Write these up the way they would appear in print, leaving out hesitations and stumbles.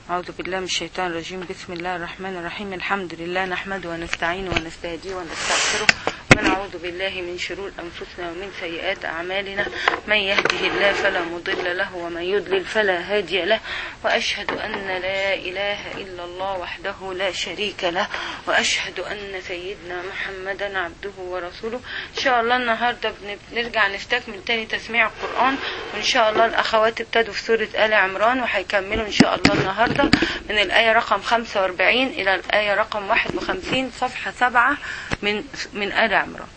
أعوذ بالله من الشيطان الرجيم. بسم الله الرحمن الرحيم. الحمد لله نحمده ونستعينه ونستهديه ونستغفره ونعوذ بالله من شرور أنفسنا ومن سيئات أعمالنا. من يهده الله فلا مضل له ومن يضلل فلا هادي له، وأشهد أن لا إله إلا الله وحده لا شريك له، وأشهد أن سيدنا محمدا عبده ورسوله. إن شاء الله النهاردة بنرجع نستكمل تاني تسميع القرآن، وإن شاء الله الأخوات ابتدوا في سورة آل عمران وهيكملوا إن شاء الله النهاردة من الآية رقم 45 إلى الآية رقم 51 صفحة 7 من آل عمران.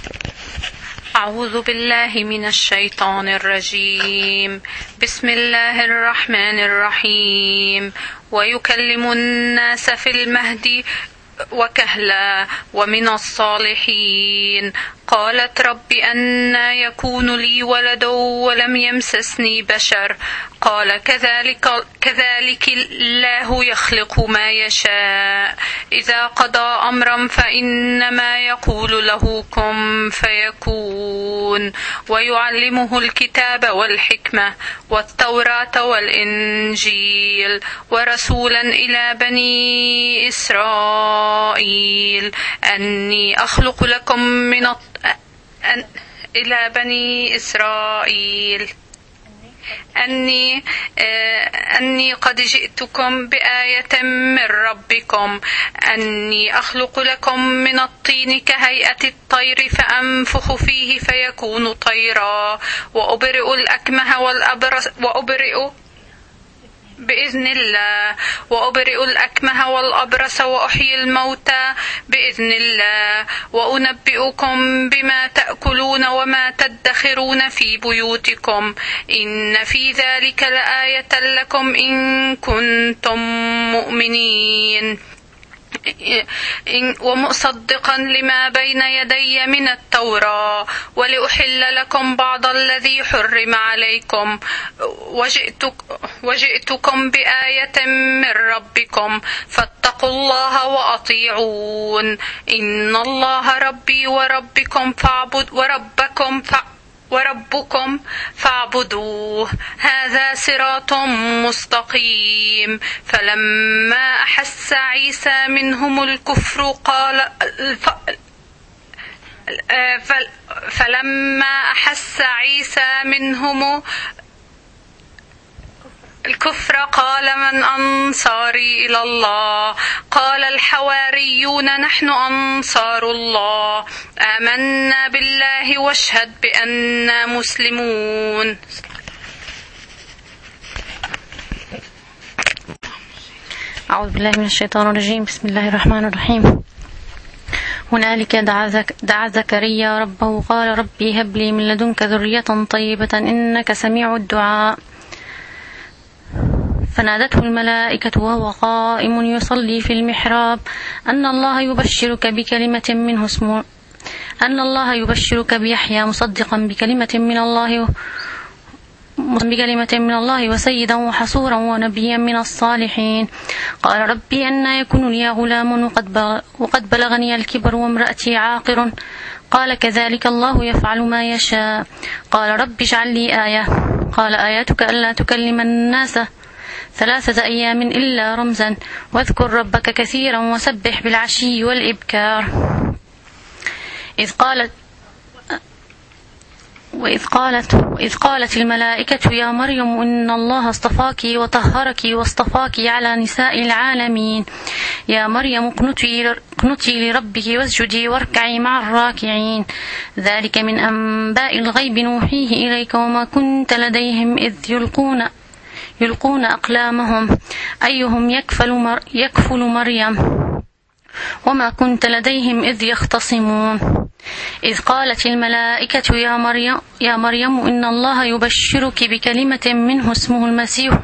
أعوذ بالله من الشيطان الرجيم. بسم الله الرحمن الرحيم. ويكلم الناس في المهد وكهلا ومن الصالحين. قالت رب أنى يكون لي ولد ولم يمسسني بشر. قال كذلك الله يخلق ما يشاء. إذا قضى أمرا فإنما يقول له كن فيكون. ويعلمه الكتاب والحكمة والتوراة والإنجيل ورسولا إلى بني إسرائيل أني أخلق لكم إلى بني إسرائيل أني قد جئتكم بآية من ربكم أني أخلق لكم من الطين كهيئة الطير فأنفخ فيه فيكون طيرا. وأبرئ الأكمه والأبرص بإذن الله وأبرئ الأكمه والأبرص وأحيي الموتى بإذن الله. وأنبئكم بما تأكلون وما تدخرون في بيوتكم إن في ذلك لآية لكم إن كنتم مؤمنين. ومصدقا لما بين يدي من التوراة ولأحل لكم بعض الذي حرم عليكم. وجئتكم بآية من ربكم فاتقوا الله وأطيعون. إن الله ربي وربكم فاعبدوه هذا صراط مستقيم. فلما أحس عيسى منهم الكفر قال من أنصاري إلى الله؟ قال الحواريون نحن أنصار الله آمنا بالله واشهد بأننا مسلمون. أعوذ بالله من الشيطان الرجيم. بسم الله الرحمن الرحيم. هنالك دعا زكريا ربه قال ربي هب لي من لدنك ذرية طيبة إنك سميع الدعاء. فنادته الملائكة وهو قائم يصلي في المحراب أن الله يبشرك بيحيى مصدقا بكلمة من الله وسيدا وحصورا ونبيا من الصالحين. قال ربي أنى يكون لي غلام وقد بلغني الكبر وامرأتي عاقر. قال كذلك الله يفعل ما يشاء. قال رب اجعل لي آية. قال آياتك ألا تكلم الناس 3 أيام إلا رمزا واذكر ربك كثيرا وسبح بالعشي والإبكار. وإذ قالت الملائكة يا مريم إن الله اصطفاك وطهرك واصطفاك على نساء العالمين. يا مريم اقنتي لربك واسجدي واركعي مع الراكعين. ذلك من أنباء الغيب نوحيه إليك وما كنت لديهم إذ يلقون أقلامهم أيهم يكفل مريم وما كنت لديهم إذ يختصمون. إذ قالت الملائكة يا مريم إن الله يبشرك بكلمة منه اسمه المسيح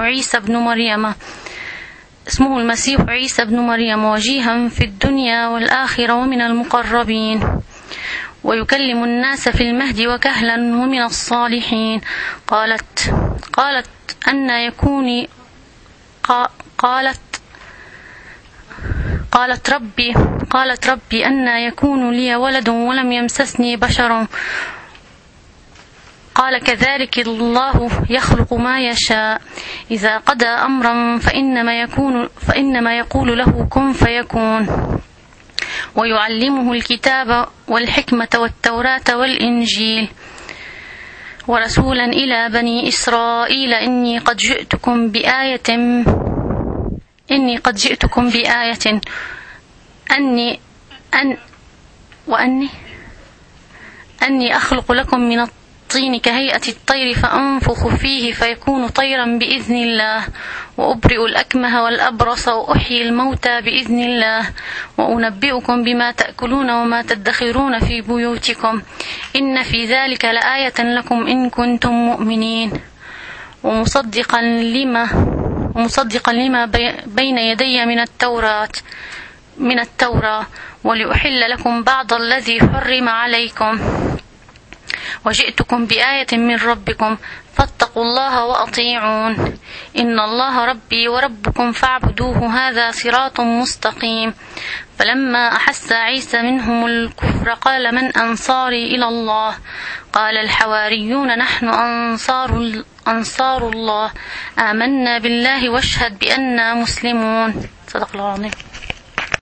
عيسى بن مريم وجيها في الدنيا والآخرة ومن المقربين ويكلم الناس في المهد وكهلا ومن الصالحين. قالت أن يكوني قالت ربي أن يكون لي ولد ولم يمسسني بشر. قال كذلك الله يخلق ما يشاء إذا قضى أمرا فإنما يقول له كن فيكون ويعلمه الكتاب والحكمة والتوراة والإنجيل ورسولا إلى بني إسرائيل إني قد جئتكم بآية أني أخلق لكم من الطين كهيئة الطير فأنفخ فيه فيكون طيرا بإذن الله وأبرئ الأكمه والأبرص وأحيي الموتى بإذن الله وأنبئكم بما تأكلون وما تدخرون في بيوتكم إن في ذلك لآية لكم إن كنتم مؤمنين ومصدقا لما بين يدي من التوراة ولأحل لكم بعض الذي حرم عليكم وجئتكم بآية من ربكم فاتقوا الله وأطيعون إن الله ربي وربكم فاعبدوه هذا صراط مستقيم فلما أحس عيسى منهم الكفر قال من أنصاري إلى الله قال الحواريون نحن أنصار الله آمنا بالله واشهد بأننا مسلمون صدق الله العظيم.